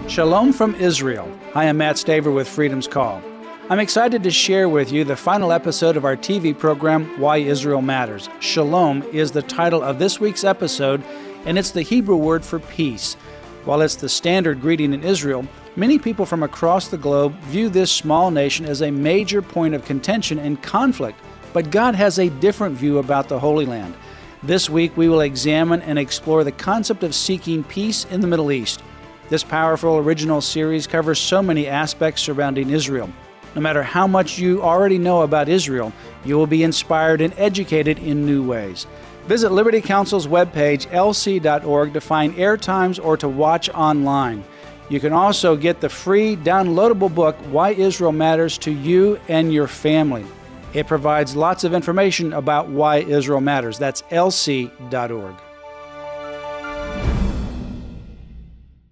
Shalom from Israel. I am Matt Staver with Freedom's Call. I'm excited to share with you the final episode of our TV program, Why Israel Matters. Shalom is the title of this week's episode, and it's the Hebrew word for peace. While it's the standard greeting in Israel, many people from across the globe view this small nation as a major point of contention and conflict, but God has a different view about the Holy Land. This week, we will examine and explore the concept of seeking peace in the Middle East. This powerful original series covers so many aspects surrounding Israel. No matter how much you already know about Israel, you will be inspired and educated in new ways. Visit Liberty Counsel's webpage, lc.org, to find airtimes or to watch online. You can also get the free downloadable book, Why Israel Matters to You and Your Family. It provides lots of information about why Israel matters. That's lc.org.